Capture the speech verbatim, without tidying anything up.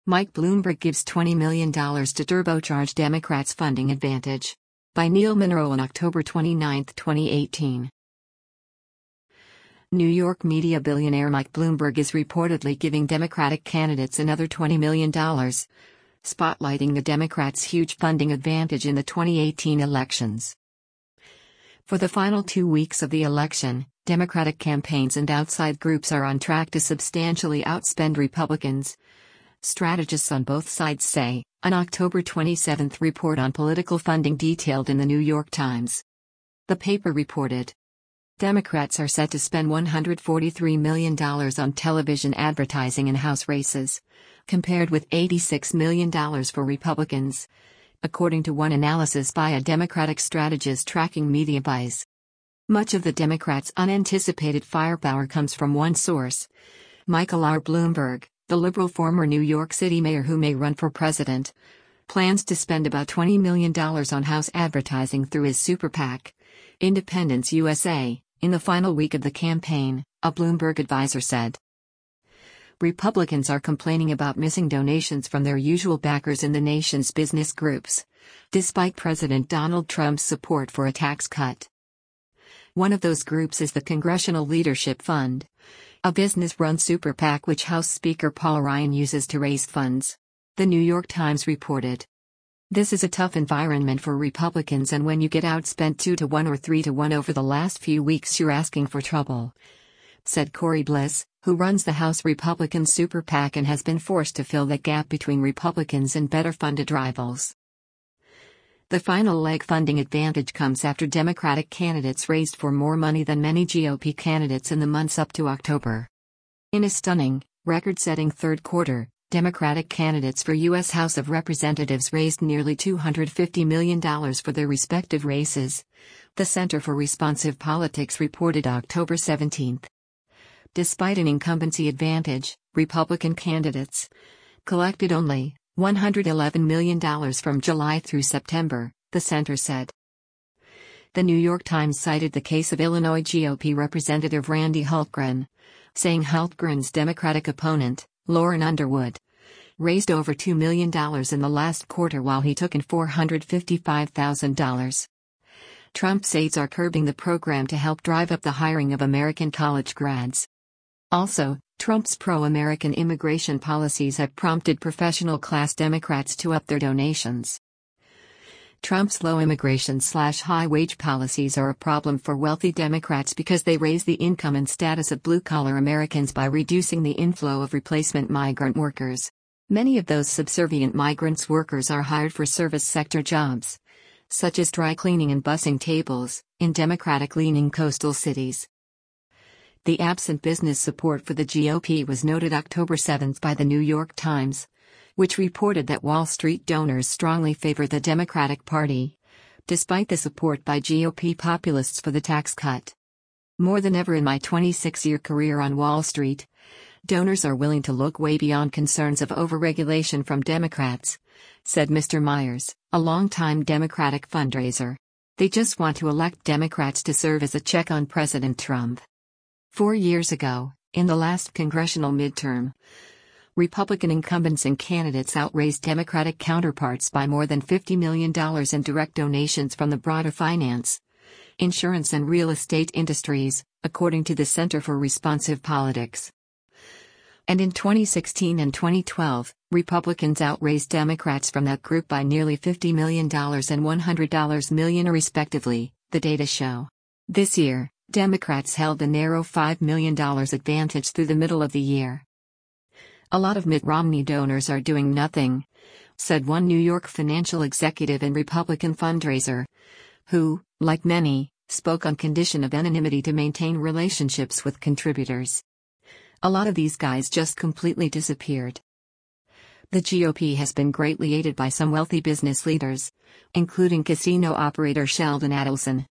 Mike Bloomberg gives twenty million dollars to turbocharge Democrats' funding advantage. By Neil Monroe on October twenty-ninth, twenty eighteen. New York media billionaire Mike Bloomberg is reportedly giving Democratic candidates another twenty million dollars, spotlighting the Democrats' huge funding advantage in the twenty eighteen elections. For the final two weeks of the election, Democratic campaigns and outside groups are on track to substantially outspend Republicans, strategists on both sides say, an October twenty-seventh report on political funding detailed in the New York Times. The paper reported, Democrats are set to spend one hundred forty-three million dollars on television advertising in House races, compared with eighty-six million dollars for Republicans, according to one analysis by a Democratic strategist tracking media buys. Much of the Democrats' unanticipated firepower comes from one source, Michael R. Bloomberg, the liberal former New York City mayor who may run for president, plans to spend about twenty million dollars on House advertising through his super PAC, Independence U S A, in the final week of the campaign, a Bloomberg advisor said. Republicans are complaining about missing donations from their usual backers in the nation's business groups, despite President Donald Trump's support for a tax cut. One of those groups is the Congressional Leadership Fund, a business-run super PAC which House Speaker Paul Ryan uses to raise funds. The New York Times reported. This is a tough environment for Republicans, and when you get outspent two to one or three to one over the last few weeks, you're asking for trouble, said Corey Bliss, who runs the House Republican super PAC and has been forced to fill that gap between Republicans and better-funded rivals. The final leg funding advantage comes after Democratic candidates raised for more money than many G O P candidates in the months up to October. In a stunning, record-setting third quarter, Democratic candidates for U S House of Representatives raised nearly two hundred fifty million dollars for their respective races, the Center for Responsive Politics reported October seventeenth. Despite an incumbency advantage, Republican candidates collected only one hundred eleven million dollars from July through September, the center said. The New York Times cited the case of Illinois G O P Representative Randy Hultgren, saying Hultgren's Democratic opponent, Lauren Underwood, raised over two million dollars in the last quarter while he took in four hundred fifty-five thousand dollars. Trump's aides are curbing the program to help drive up the hiring of American college grads. Also, Trump's pro-American immigration policies have prompted professional-class Democrats to up their donations. Trump's low immigration-slash-high-wage policies are a problem for wealthy Democrats because they raise the income and status of blue-collar Americans by reducing the inflow of replacement migrant workers. Many of those subservient migrants workers are hired for service sector jobs, such as dry cleaning and bussing tables, in Democratic-leaning coastal cities. The absent business support for the G O P was noted October seventh by the New York Times, which reported that Wall Street donors strongly favor the Democratic Party, despite the support by G O P populists for the tax cut. More than ever in my twenty-six-year career on Wall Street, donors are willing to look way beyond concerns of overregulation from Democrats, said Mister Myers, a longtime Democratic fundraiser. They just want to elect Democrats to serve as a check on President Trump. Four years ago, in the last congressional midterm, Republican incumbents and candidates outraised Democratic counterparts by more than fifty million dollars in direct donations from the broader finance, insurance and real estate industries, according to the Center for Responsive Politics. And in twenty sixteen and twenty twelve, Republicans outraised Democrats from that group by nearly fifty million dollars and one hundred million dollars respectively, the data show. This year, Democrats held a narrow five million dollars advantage through the middle of the year. A lot of Mitt Romney donors are doing nothing, said one New York financial executive and Republican fundraiser, who, like many, spoke on condition of anonymity to maintain relationships with contributors. A lot of these guys just completely disappeared. The G O P has been greatly aided by some wealthy business leaders, including casino operator Sheldon Adelson,